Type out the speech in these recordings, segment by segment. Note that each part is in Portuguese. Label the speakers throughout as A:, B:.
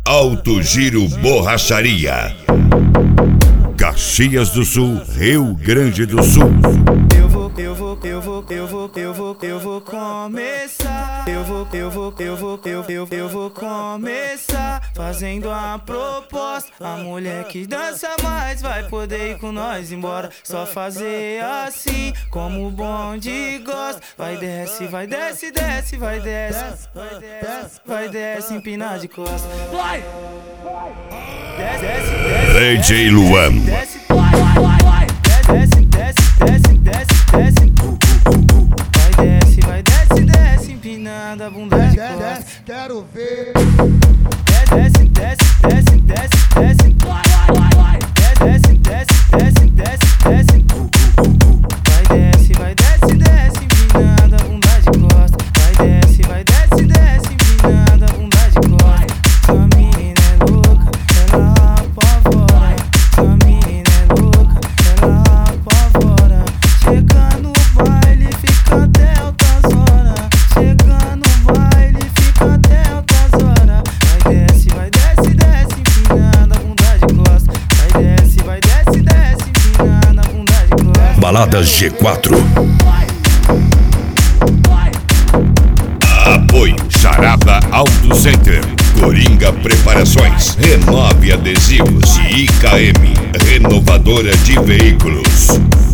A: Alto Giro Borracharia. Caxias do Sul, Rio Grande do Sul.
B: Eu vou começar. Eu vou começar fazendo a proposta. A mulher que dança mais vai poder ir com nós embora. Só fazer assim, como o bonde gosta. Vai desce, vai desce, desce, vai desce, vai desce, vai desce, empinar de costas. Vai! Desce, desce, desce.
A: DJ Luan.
B: Desce, vai, vai, vai. Desce, desce, desce, desce, desce. Vai desce, desce, empinando a bunda de costas.
C: Quero ver.
B: Desce, desce, desce, desce, desce. Vai, vai, vai. Desce, desce, desce, desce, desce. Vai desce, desce, empinando a bunda de costas. Vai desce, desce, empinando a bunda de costas. Sua mina é louca, ela apavora. Sua mina é louca, ela apavora. Chega no baile, fica até altas horas. Chega no baile, fica até altas horas. Vai desce, desce, empinando a bunda de costas. Vai desce, desce, empinando a bunda de costas.
A: Balada G4. Apoio Charaba Auto Center, Coringa Preparações, Renove Adesivos e IKM, renovadora de veículos.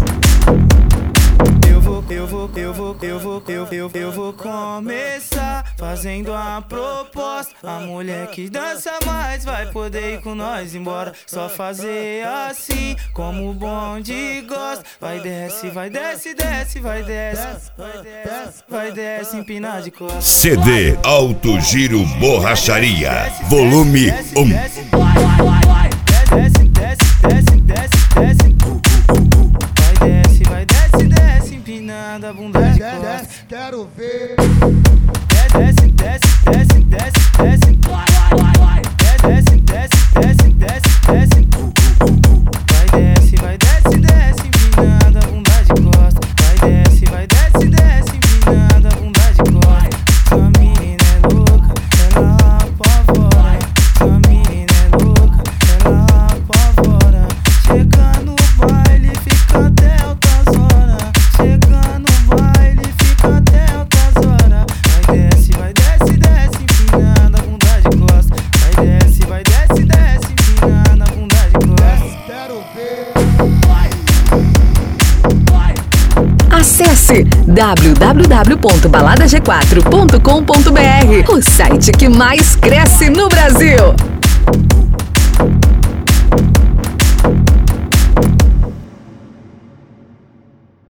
B: Eu vou começar fazendo a proposta. A mulher que dança mais vai poder ir com nós embora. Só fazer assim, como o bonde gosta. Vai desce, vai desce, desce, vai desce, vai desce, vai desce, empinar de costas.
A: CD Alto Giro Borracharia, volume 1.
B: Desce, vai, vai, vai. Desce, desce, desce, desce, desce. Vai desce, desce, empinando a bunda de costas.
C: Quero ver.
B: Desce, desce, desce, desce, desce. Vai, vai, vai. Desce, desce, desce, desce, desce. Vai desce, desce, empinando a bunda de costas. Vai desce, desce, empinando a bunda de costas. Sua mina é louca, ela apavora. Sua mina é louca, ela apavora. Chega no baile, fica até altas horas. Chega no baile, fica até altas horas. Vai desce, desce, empinando a bunda de costas. Vai desce, desce, empinando a bunda de costas.
C: Quero ver.
D: Acesse www.baladag4.com.br, o site que mais cresce no Brasil.